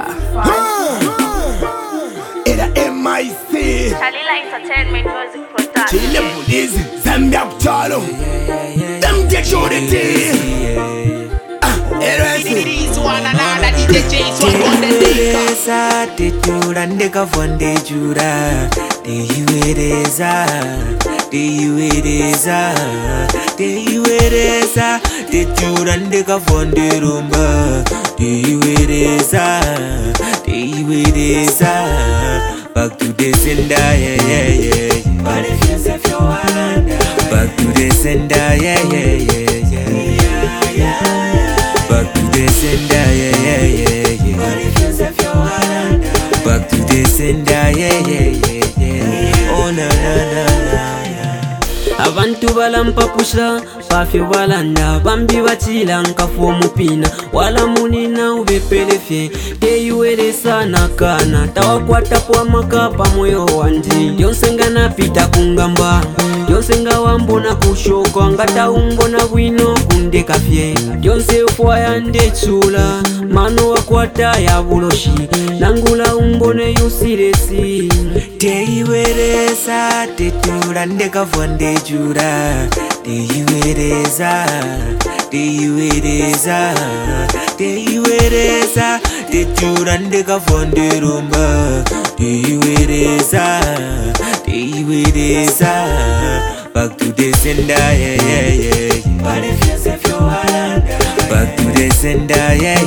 Era MIC Chalila Entertainment Music Production. Chile Police Zambia Kuchalo Them get you the tea This one another DJ James was on the day. Ndeka vonde jura Deyuereza Tejura ndeka vonde rumba Deyuereza Back to the sender, yeah. But if you say you wanna back to the sender, yeah. Back to the sender, yeah. But if you say you wanna back to the sender, yeah. Oh na. Abantu balampapusha pafe walanda bambi batila nkafu mupina wala munina ubepelefye teyueresa nakana tawakwata kwa makapa moyo wandi yonsenga napita kungamba yonsenga wambona kushoka ngata umbona bwino kundekafye yonse ufwaya ndechula mano wakwata ya buloshi nangula umbone yusiresi teyueresa tetura ndeka vonde jura Deyuereza Tejura ndeka vonde rumba Deyuereza Back to the sender, yeah. But if you say you wanna back to the sender, yeah.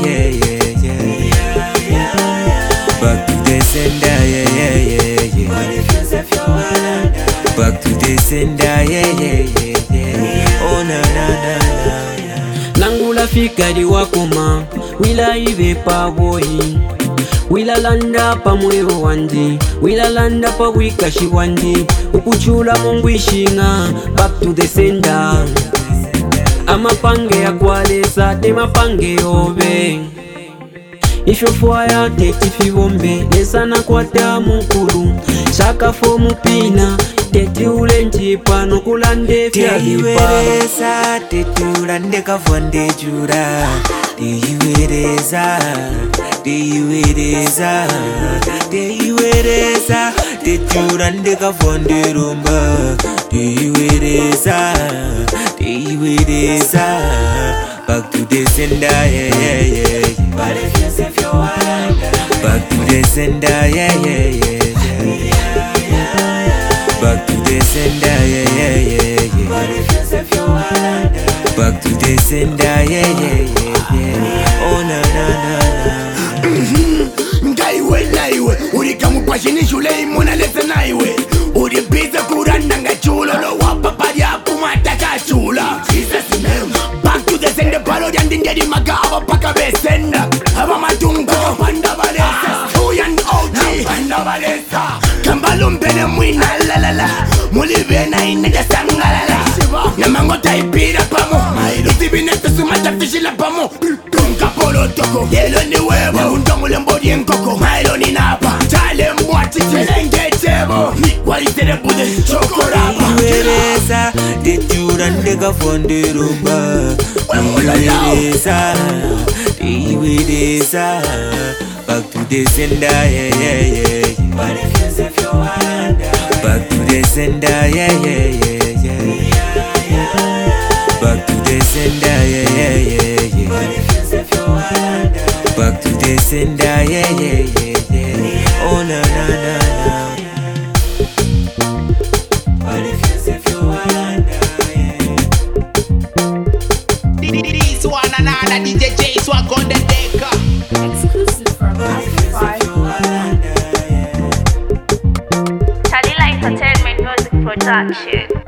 Back to the sender, yeah. But if you say you wanna back to the sender, yeah. Oh na. Nangula fikari wakoma wila ibe pa boy wila landa pa moyo wandi wila landa pa wikashi wandi ukuchula mungwishinga back to the sender amapange ya kwalesa temapange obe ishofwaya teti bombe nesana kwata mukuru shaka fo mupina teti ule njipa nokulande fyalipa Deyuereza tetura ndeka vonde jura Deyuereza tetura ndeka vonde rumba Deyuereza Back to the sender, yeah. But if you say you wanna back to the sender, yeah. Back to the sender, yeah. But if you say you wanna back to the sender, yeah. Oh na. Ngaiwe Urika mupashini shule imuna lesa naiwe Uribiza kuranda ngachulo Lo wapa padi akumata kachula Jesus name Back to the sender parodi andingeri magawa paka besenda Aba matungo Panda balesa Uyan OG Panda balesa Kambalumpene mwina la Mulibena inaja sangalala Namango taipira pamo Mailuti binete sumata fishila pamo Tunka polo toko Yelo ni webo Undongo lembodi enkoko Mailo ni napa Chale mwati chelenge chebo Walisere bude chokorapa Deyuereza Tejura ndeka vonde rumba Deyuereza Back to the sender, yeah. But if you say you wanna back to the sender, yeah. Back to the sender, yeah. But if you say you wanna back to the sender, yeah. Oh na. But if you say you wanna This one another DJ James was on the deck. Exclusive from Amplify. Chalila Entertainment Music Production.